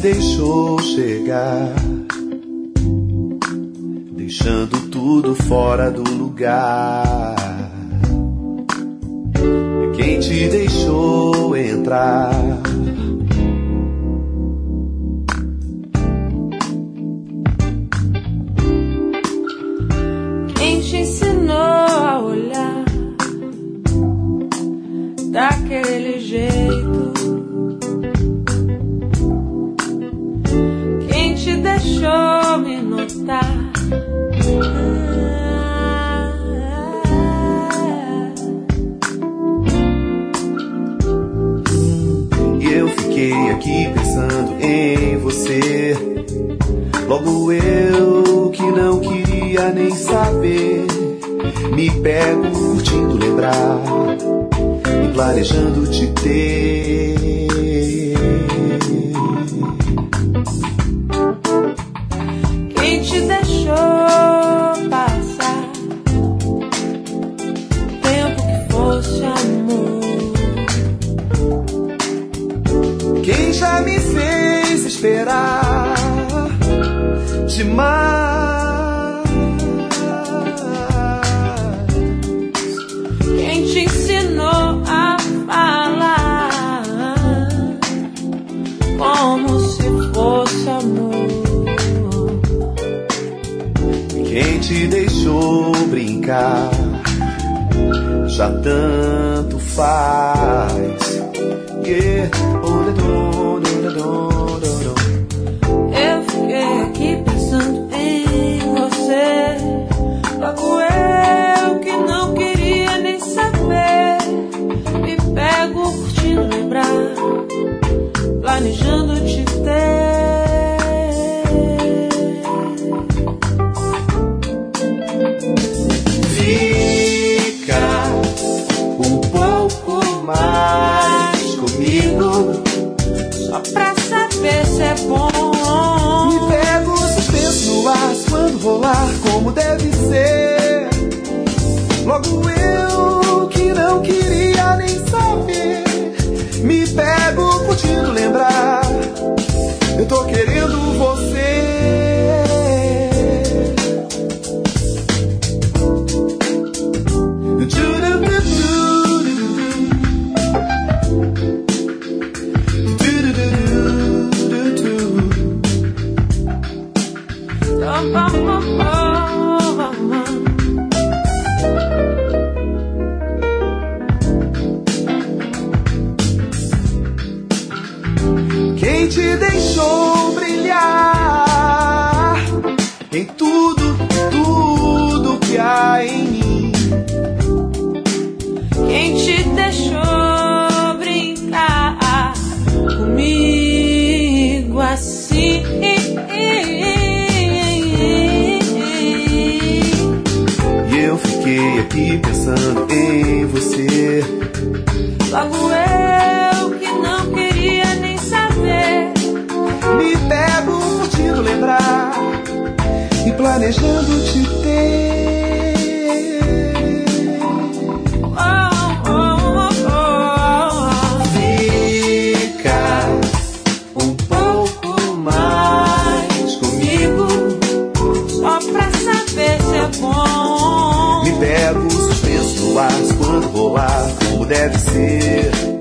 deixou chegar, deixando tudo fora do lugar. Quem te deixou entrar? Quem te ensinou a olhar daquele jeito? Quem te deixou me notar? Fiquei aqui pensando em você. Logo eu que não queria nem saber, me pego curtindo lembrar e planejando te ter. Quem te deixou passar tempo que fosse amor? Quem já me fez esperar demais? Quem te ensinou a falar como se fosse amor? Quem te deixou brincar? Já tanto faz. Yeah. Eu fiquei aqui pensando em você. Logo eu que não queria nem saber, me pego curtindo lembrar, planejando te ter. Fica um pouco mais comigo, só pra saber se é bom. Me pego suspenso no ar quando rolar como deve ser. Logo eu que não queria nem saber, me pego curtindo lembrar. Eu tô querendo você. Quem te deixou brilhar em tudo, tudo que há em mim? Quem te deixou brincar comigo assim? E eu fiquei aqui pensando em você. Logo eu que não queria nem saber, me pego curtindo lembrar e planejando te ter. Fica um pouco mais comigo, só pra saber se é bom. Me pego suspenso no ar quando rolar como deve ser.